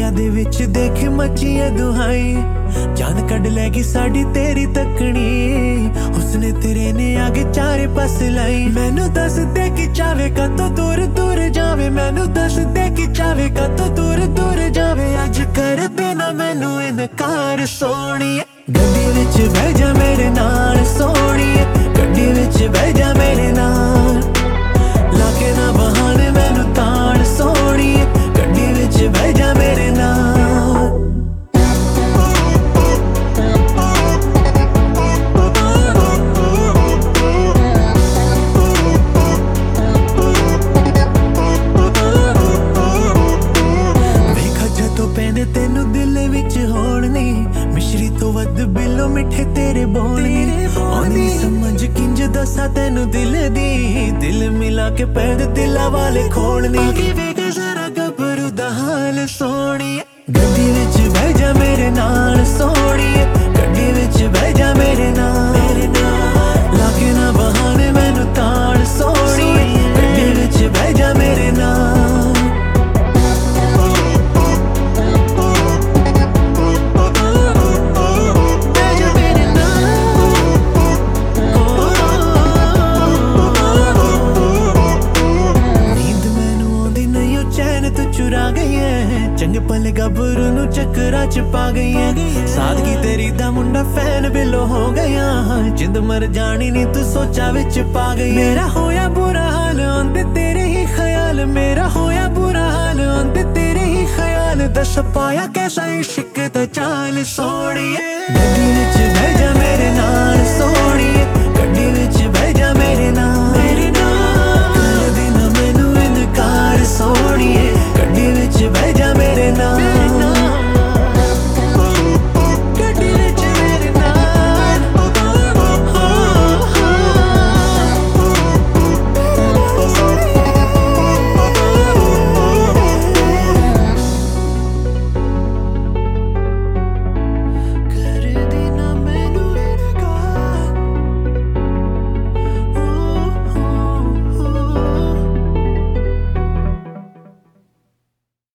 ਤਾਰਿਆਂ ਦੇ ਵਿੱਚ ਦੇਖ ਮੱਚੀ ਐ ਦੁਹਾਈ, ਜਾਨ ਕੱਢ ਲੈ ਗਈ ਸਾਡੀ ਤੇਰੀ ਤੱਕਣੀ। ਹੁਸਨੇ ਤੇਰੇ ਨੇ ਆਗੇ ਚਾਰੇ ਪਾਸੇ ਲਾਈ। ਮੈਨੂੰ ਦੱਸ ਦੇ ਕਿ ਚਾਵੇ ਕਦੋਂ ਦੂਰ ਦੂਰ ਜਾਵੇ, ਮੈਨੂੰ ਦੱਸ ਦੇ ਕਿ ਚਾਵੇ ਕਦੋਂ ਦੂਰ ਦੂਰ ਜਾਵੇ। ਅੱਜ ਕਰ ਦੇਣਾ ਮੈਨੂੰ ਇਨਕਾਰ ਸੋਹਣੀਏ, ਗੱਡੀ ਵਿੱਚ ਬਹਿ ਜਾ ਮੇਰੇ ਨਾਲ ਸੋਹਣੀਏ, ਗੱਡੀ ਵਿੱਚ ਬਹਿ ਜਾ ਮੇਰੇ ਨਾਲ। ਲਾ ਕੇ ਨਾ ਬਹਾਨੇ ਮੈਨੂੰ ਤਾਣ ਸੋਹਣੀਏ, ਗੱਡੀ ਵਿੱਚ ਬਹਿ ਜਾ ਮੇਰੇ ਨਾਲ। ਤੈਨੂੰ ਦਿਲ ਵਿੱਚ ਹੋਣ ਨੀ, ਮਿਸ਼ਰੀ ਤੋਂ ਵੱਧ ਬਿੱਲੋ ਮਿੱਠੇ ਤੇਰੇ ਬੋਲ ਨੀ। ਆਉਂਦੀ ਸਮਝ ਕਿੰਜ ਦੱਸਾਂ ਤੈਨੂੰ ਦਿਲ ਦੀ, ਦਿਲ ਮਿਲਾ ਕੇ ਪੈਦ ਦਿਲਾਂ ਵਾਲੇ ਖੋਲਣੀ। ਅੱਗੇ ਵੇਖ ਜ਼ਰਾ ਗੱਭਰੂ ਦਾ ਹਾਲ ਸੋਹਣੀਏ, ਗੱਡੀ ਵਿੱਚ ਬਹਿ ਜਾ ਮੇਰੇ ਨਾਲ ਸੋਹਣੀਏ, ਗੱਡੀ ਵਿੱਚ ਬਹਿ ਜਾ ਮੇਰੇ ਨਾਲ। ਲਾ ਕੇ ਨਾ ਬਹਾਨੇ ਮੈਨੂੰ ਤਾਣ ਸੋਹਣੀਏ, ਗੱਡੀ ਵਿੱਚ ਬਹਿ ਜਾ ਮੇਰੇ ਨਾਲ। ਚੁਰਾ ਗਈ ਐ ਚੰਗੇ ਪਲ ਗੱਭਰੂ ਨੂੰ ਚੱਕਰਾਂ ਚ ਪਾ ਗਈ ਐ। ਸਾਦਗੀ ਤੇਰੀ ਦਾ ਮੁੰਡਾ ਫੈਨ ਬਿੱਲੋ ਹੋ ਗਿਆ, ਜਿੰਦ ਮਰ ਜਾਣੀ ਨੀ ਤੂੰ ਸੋਚਾਂ ਵਿੱਚ ਪਾ ਗਈ। ਮੇਰਾ ਹੋਇਆ ਬੁਰਾ ਹਾਲ ਆਉਂਦੇ ਤੇਰੇ ਹੀ ਖਿਆਲ, ਮੇਰਾ ਹੋਇਆ ਬੁਰਾ ਹਾਲ ਆਉਂਦੇ ਤੇਰੇ ਹੀ ਖਿਆਲ। ਦੱਸ ਪਾਇਆ ਕੈਸਾ ਇਸ਼ਕ ਦਾ ਚਾਲ ਸੋਹਣੀਏ, ਗੱਡੀ ਵਿੱਚ ਬਹਿ ਜਾ ਮੇਰੇ ਨਾਲ ਸੋਹਣੀਏ।